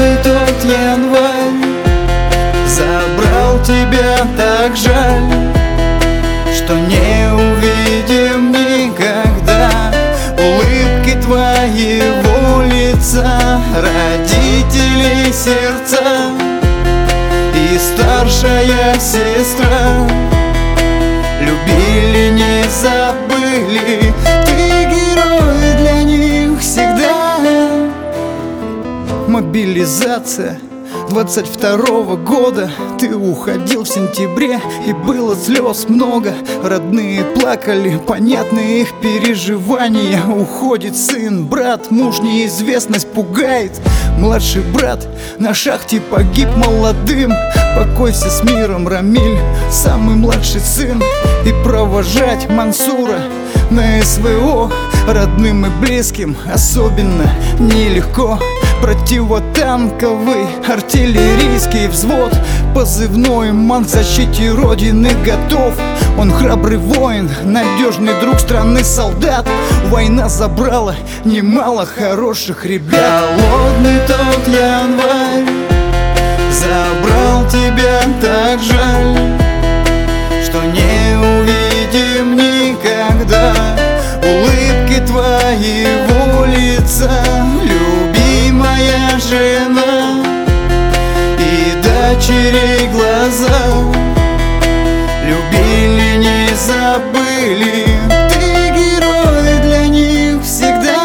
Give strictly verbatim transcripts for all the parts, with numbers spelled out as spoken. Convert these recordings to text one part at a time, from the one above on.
Холодный тот январь забрал тебя, так жаль, что не увидим никогда улыбки твоего лица. Родители, сердца и старшая сестра любили, не забыли. Ты герой для них всегда. Мобилизация двадцать второго года. Ты уходил в сентябре, и было слез много. Родные плакали, понятны их переживания. Уходит сын, брат, муж, неизвестность пугает. Младший брат на шахте погиб молодым. Покойся с миром, Рамиль, самый младший сын. И провожать Мансура на СВО родным и близким особенно нелегко. Противотанковый артиллерийский взвод, позывной МАН, к защите Родины готов. Он храбрый воин, надежный друг страны, солдат. Война забрала немало хороших ребят. Холодный тот январь забрал тебя, так жаль, что не увидим никогда улыбки твоего лица. Любимая жена и дочери глаза любили, не забыли. Ты герой для них всегда.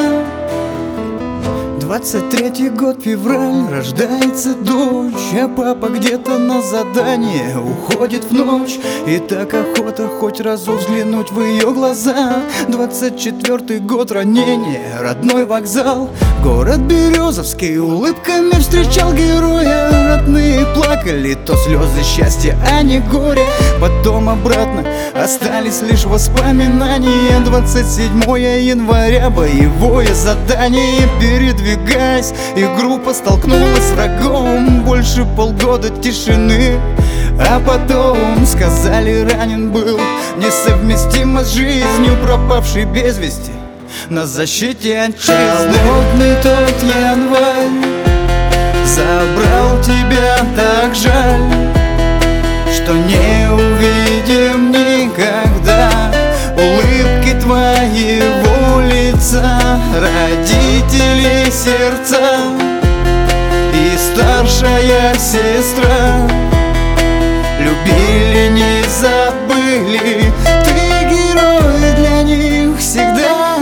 Двадцать третий год, февраль, рождается дочь, а папа где-то на задание уходит в ночь. И так охота хоть разок взглянуть в ее глаза. Двадцать четвертый год, ранение, родной вокзал, город Березовский улыбками встречал героя. Родные плакали, то слезы счастья, а не горе. Потом обратно остались лишь воспоминания. Двадцать седьмое января, боевое задание. Передвигаясь, и группа столкнулась с врагом. Больше полгода тишины, а потом сказали, ранен был, несовместимо с жизнью, пропавший без вести на защите отчизны. Холодный тот январь забрал тебя, так жаль, что не увидим никогда улыбки твоего лица. Родители, сердца и старшая сестра любили, не забыли. Ты герой для них всегда.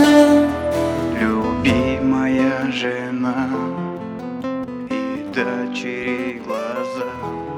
Любимая жена и дочери глаза